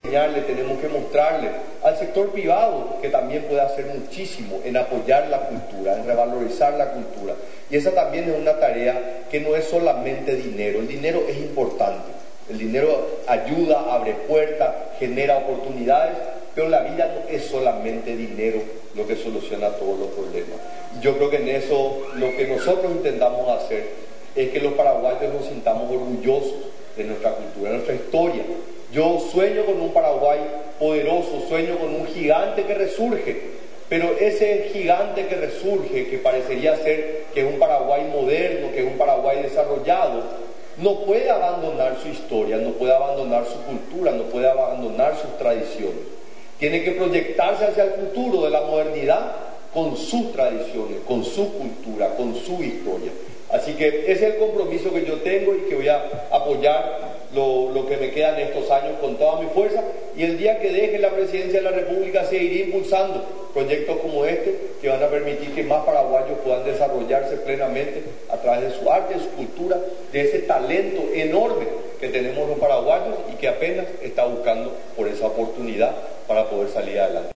enseñarle, tenemos que mostrarle al sector privado que también puede hacer muchísimo en apoyar la cultura, en revalorizar la cultura. Y esa también es una tarea que no es solamente dinero. El dinero es importante. El dinero ayuda, abre puertas, genera oportunidades, pero la vida no es solamente dinero lo que soluciona todos los problemas. Y yo creo que en eso lo que nosotros intentamos hacer es que los paraguayos nos sintamos orgullosos de nuestra cultura, de nuestra historia. Yo sueño con un Paraguay poderoso, sueño con un gigante que resurge, pero ese gigante que resurge, que parecería ser que es un Paraguay moderno, que es un Paraguay desarrollado, no puede abandonar su historia, no puede abandonar su cultura, no puede abandonar sus tradiciones. Tiene que proyectarse hacia el futuro de la modernidad con sus tradiciones, con su cultura, con su historia. Así que ese es el compromiso que yo tengo y que voy a apoyar lo que me queda en estos años con toda mi fuerza, y el día que deje la presidencia de la República seguiré impulsando proyectos como este que van a permitir que más paraguayos puedan desarrollarse plenamente a través de su arte, de su cultura, de ese talento enorme que tenemos los paraguayos y que apenas está buscando por esa oportunidad para poder salir adelante.